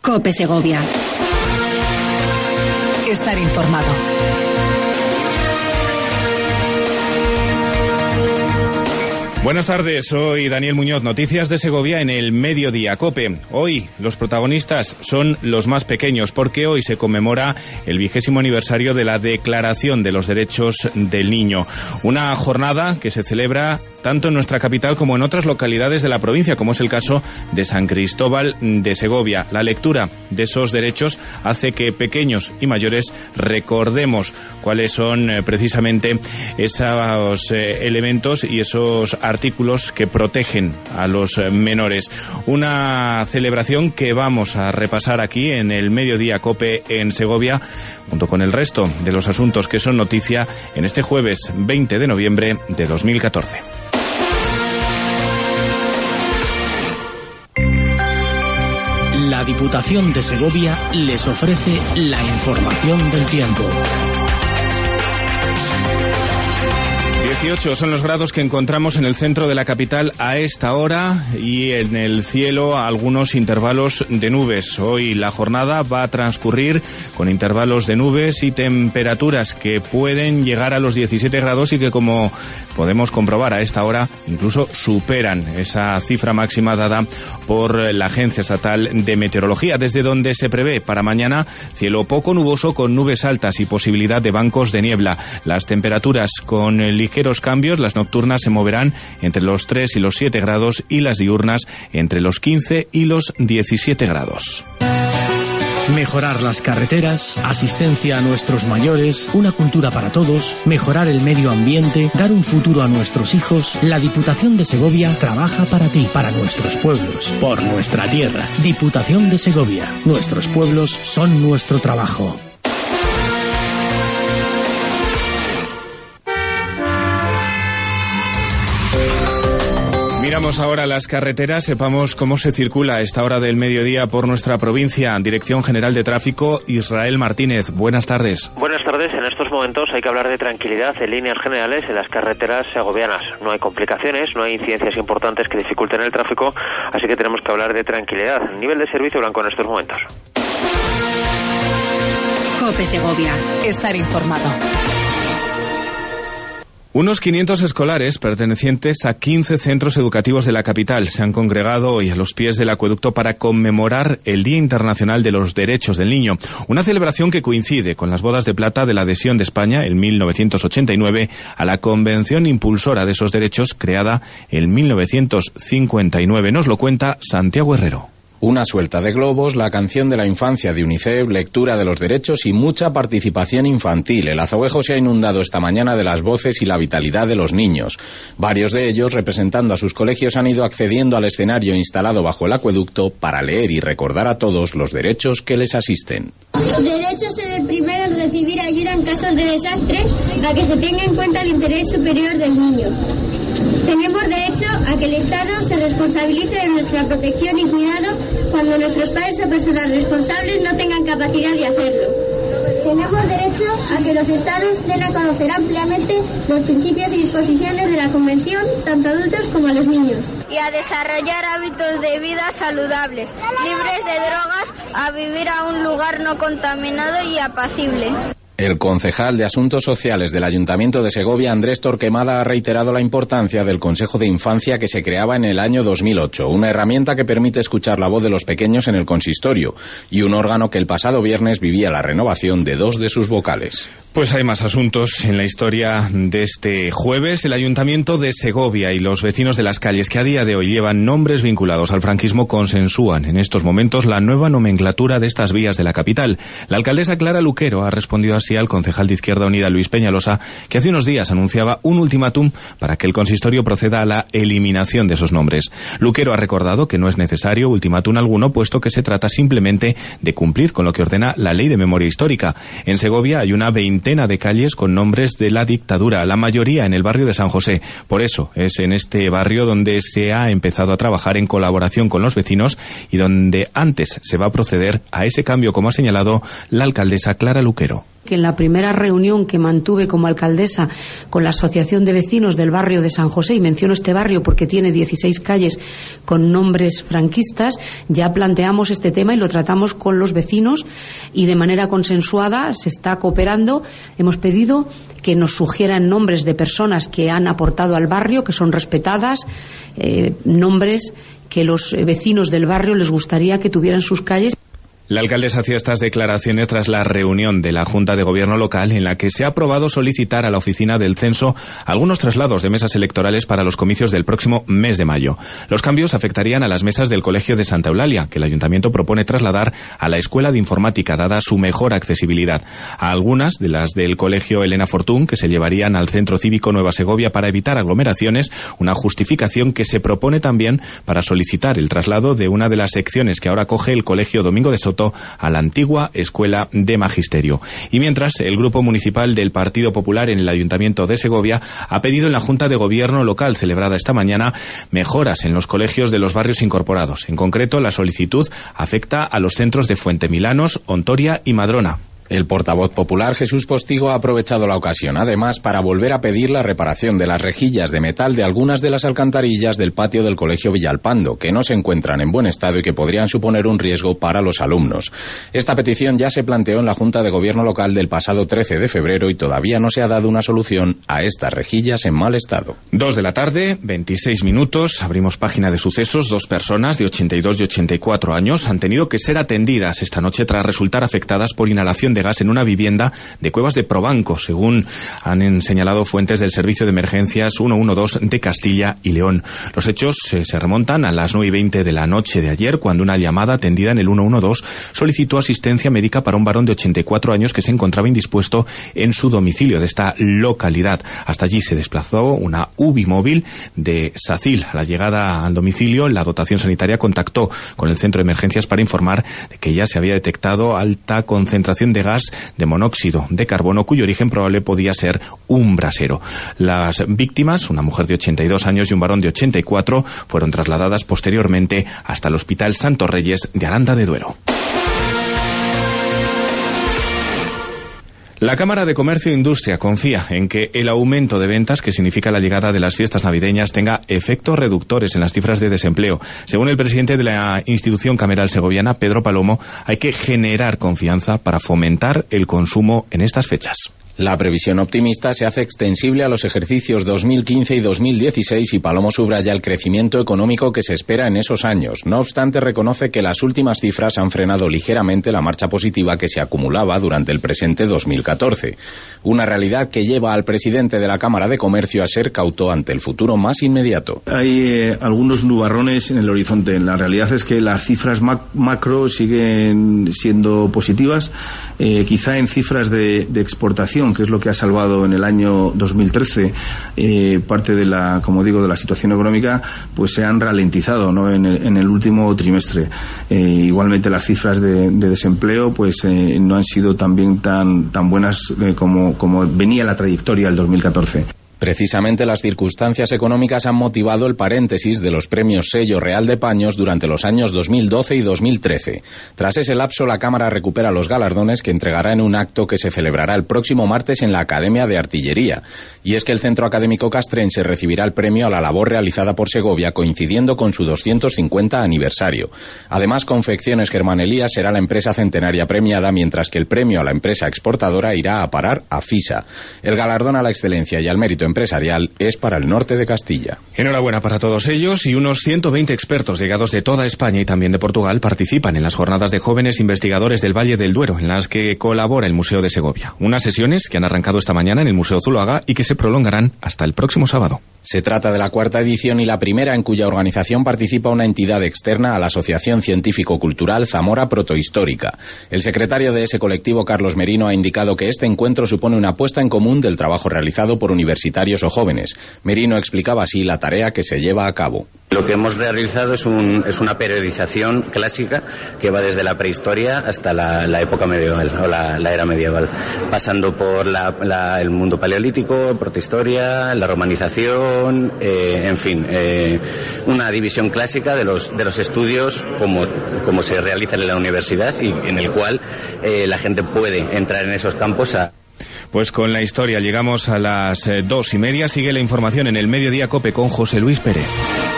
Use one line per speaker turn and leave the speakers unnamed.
COPE Segovia. Estar informado.
Buenas tardes, soy Daniel Muñoz. Noticias de Segovia en el Mediodía COPE. Hoy los protagonistas son los más pequeños, porque hoy se conmemora el 20º aniversario de la Declaración de los Derechos del Niño. Una jornada que se celebra tanto en nuestra capital como en otras localidades de la provincia, como es el caso de San Cristóbal de Segovia. La lectura de esos derechos hace que pequeños y mayores recordemos cuáles son precisamente esos elementos y esos artículos que protegen a los menores. Una celebración que vamos a repasar aquí en el Mediodía COPE en Segovia, junto con el resto de los asuntos que son noticia en este jueves 20 de noviembre de 2014.
La Diputación de Segovia les ofrece la información del tiempo.
18 son los grados que encontramos en el centro de la capital a esta hora, y en el cielo algunos intervalos de nubes. Hoy la jornada va a transcurrir con intervalos de nubes y temperaturas que pueden llegar a los 17 grados y que, como podemos comprobar a esta hora, incluso superan esa cifra máxima dada por la Agencia Estatal de Meteorología, desde donde se prevé para mañana cielo poco nuboso con nubes altas y posibilidad de bancos de niebla. Las temperaturas con ligeros cambios, las nocturnas se moverán entre los 3 y los 7 grados y las diurnas entre los 15 y los 17 grados.
Mejorar las carreteras, asistencia a nuestros mayores, una cultura para todos, mejorar el medio ambiente, dar un futuro a nuestros hijos. La Diputación de Segovia trabaja para ti, para nuestros pueblos, por nuestra tierra. Diputación de Segovia. Nuestros pueblos son nuestro trabajo.
Miramos ahora las carreteras, sepamos cómo se circula a esta hora del mediodía por nuestra provincia. Dirección General de Tráfico, Israel Martínez. Buenas tardes.
Buenas tardes. En estos momentos hay que hablar de tranquilidad en líneas generales en las carreteras segovianas. No hay complicaciones, no hay incidencias importantes que dificulten el tráfico, así que tenemos que hablar de tranquilidad. Nivel de servicio blanco en estos momentos.
COPE Segovia. Estar informado.
Unos 500 escolares pertenecientes a 15 centros educativos de la capital se han congregado hoy a los pies del acueducto para conmemorar el Día Internacional de los Derechos del Niño, una celebración que coincide con las bodas de plata de la adhesión de España en 1989 a la Convención Impulsora de esos Derechos, creada en 1959. Nos lo cuenta Santiago Herrero.
Una suelta de globos, la canción de la infancia de UNICEF, lectura de los derechos y mucha participación infantil. El Azoguejo se ha inundado esta mañana de las voces y la vitalidad de los niños. Varios de ellos, representando a sus colegios, han ido accediendo al escenario instalado bajo el acueducto para leer y recordar a todos los derechos que les asisten.
Derecho es el primero en recibir ayuda en casos de desastres, a que se tenga en cuenta el interés superior del niño. Tenemos derecho a que el Estado se responsabilice de nuestra protección y cuidado cuando nuestros padres o personas responsables no tengan capacidad de hacerlo. Tenemos derecho a que los Estados den a conocer ampliamente los principios y disposiciones de la Convención, tanto a adultos como a los niños.
Y a desarrollar hábitos de vida saludables, libres de drogas, a vivir a un lugar no contaminado y apacible.
El concejal de Asuntos Sociales del Ayuntamiento de Segovia, Andrés Torquemada, ha reiterado la importancia del Consejo de Infancia que se creaba en el año 2008, una herramienta que permite escuchar la voz de los pequeños en el consistorio y un órgano que el pasado viernes vivía la renovación de 2 de sus vocales.
Pues hay más asuntos en la historia de este jueves. El Ayuntamiento de Segovia y los vecinos de las calles que a día de hoy llevan nombres vinculados al franquismo consensúan en estos momentos la nueva nomenclatura de estas vías de la capital. La alcaldesa Clara Luquero ha respondido así al concejal de Izquierda Unida Luis Peñalosa, que hace unos días anunciaba un ultimátum para que el consistorio proceda a la eliminación de esos nombres. Luquero ha recordado que no es necesario ultimátum alguno, puesto que se trata simplemente de cumplir con lo que ordena la Ley de Memoria Histórica. En Segovia hay una veintena de calles con nombres de la dictadura, la mayoría en el barrio de San José. Por eso es en este barrio donde se ha empezado a trabajar en colaboración con los vecinos y donde antes se va a proceder a ese cambio, como ha señalado la alcaldesa Clara Luquero.
que en la primera reunión que mantuve como alcaldesa con la Asociación de Vecinos del barrio de San José, y menciono este barrio porque tiene 16 calles con nombres franquistas, ya planteamos este tema y lo tratamos con los vecinos y de manera consensuada se está cooperando. Hemos pedido que nos sugieran nombres de personas que han aportado al barrio, que son respetadas, nombres que los vecinos del barrio les gustaría que tuvieran sus calles.
La alcaldesa hacía estas declaraciones tras la reunión de la Junta de Gobierno local en la que se ha aprobado solicitar a la Oficina del Censo algunos traslados de mesas electorales para los comicios del próximo mes de mayo. Los cambios afectarían a las mesas del Colegio de Santa Eulalia, que el Ayuntamiento propone trasladar a la Escuela de Informática, dada su mejor accesibilidad. A algunas de las del Colegio Elena Fortún, que se llevarían al Centro Cívico Nueva Segovia para evitar aglomeraciones, una justificación que se propone también para solicitar el traslado de una de las secciones que ahora coge el Colegio Domingo de Soto a la antigua Escuela de Magisterio. Y mientras, el Grupo Municipal del Partido Popular en el Ayuntamiento de Segovia ha pedido en la Junta de Gobierno local celebrada esta mañana mejoras en los colegios de los barrios incorporados. En concreto, la solicitud afecta a los centros de Fuentemilanos, Ontoria y Madrona.
El portavoz popular Jesús Postigo ha aprovechado la ocasión, además, para volver a pedir la reparación de las rejillas de metal de algunas de las alcantarillas del patio del Colegio Villalpando, que no se encuentran en buen estado y que podrían suponer un riesgo para los alumnos. Esta petición ya se planteó en la Junta de Gobierno local del pasado 13 de febrero y todavía no se ha dado una solución a estas rejillas en mal estado.
2 de la tarde, 26 minutos, abrimos página de sucesos. 2 personas de 82 y 84 años han tenido que ser atendidas esta noche tras resultar afectadas por inhalación de gas en una vivienda de Cuevas de Probanco, según han señalado fuentes del Servicio de Emergencias 112 de Castilla y León. Los hechos se remontan a las 9:20 de la noche de ayer, cuando una llamada atendida en el 112 solicitó asistencia médica para un varón de 84 años que se encontraba indispuesto en su domicilio de esta localidad. Hasta allí se desplazó una UBI móvil de SACIL. A la llegada al domicilio, la dotación sanitaria contactó con el centro de emergencias para informar de que ya se había detectado alta concentración de gas de monóxido de carbono, cuyo origen probable podía ser un brasero. Las víctimas, una mujer de 82 años y un varón de 84, fueron trasladadas posteriormente hasta el Hospital Santos Reyes de Aranda de Duero. La Cámara de Comercio e Industria confía en que el aumento de ventas que significa la llegada de las fiestas navideñas tenga efectos reductores en las cifras de desempleo. Según el presidente de la institución cameral segoviana, Pedro Palomo, hay que generar confianza para fomentar el consumo en estas fechas.
La previsión optimista se hace extensible a los ejercicios 2015 y 2016 y Palomo subraya el crecimiento económico que se espera en esos años. No obstante, reconoce que las últimas cifras han frenado ligeramente la marcha positiva que se acumulaba durante el presente 2014. Una realidad que lleva al presidente de la Cámara de Comercio a ser cauto ante el futuro más inmediato.
Hay algunos nubarrones en el horizonte. La realidad es que las cifras macro siguen siendo positivas, quizá en cifras de exportación, que es lo que ha salvado en el año 2013 parte de la, como digo, de la situación económica, pues se han ralentizado, ¿no?, en el último trimestre. Igualmente las cifras de desempleo pues no han sido también tan buenas como venía la trayectoria del 2014.
Precisamente las circunstancias económicas han motivado el paréntesis de los premios Sello Real de Paños durante los años 2012 y 2013. Tras ese lapso, la Cámara recupera los galardones que entregará en un acto que se celebrará el próximo martes en la Academia de Artillería. Y es que el Centro Académico Castrense recibirá el premio a la labor realizada por Segovia, coincidiendo con su 250 aniversario. Además, Confecciones Germán Elías será la empresa centenaria premiada, mientras que el premio a la empresa exportadora irá a parar a FISA. El galardón a la excelencia y al mérito empresarial es para el norte de Castilla.
Enhorabuena para todos ellos, y unos 120 expertos llegados de toda España y también de Portugal participan en las jornadas de jóvenes investigadores del Valle del Duero, en las que colabora el Museo de Segovia. Unas sesiones que han arrancado esta mañana en el Museo Zuloaga y que se prolongarán hasta el próximo sábado.
Se trata de la 4ª edición y la primera en cuya organización participa una entidad externa a la Asociación Científico-Cultural Zamora Protohistórica. El secretario de ese colectivo, Carlos Merino, ha indicado que este encuentro supone una puesta en común del trabajo realizado por universitarios universitarios o jóvenes. Merino explicaba así la tarea que se lleva a cabo.
Lo que hemos realizado es una periodización clásica que va desde la prehistoria hasta la época medieval o la era medieval, pasando por el mundo paleolítico, protohistoria, la romanización, en fin, una división clásica de los estudios como se realizan en la universidad y en el cual la gente puede entrar en esos campos
Pues con la historia llegamos a las 2:30. Sigue la información en el Mediodía COPE con José Luis Pérez.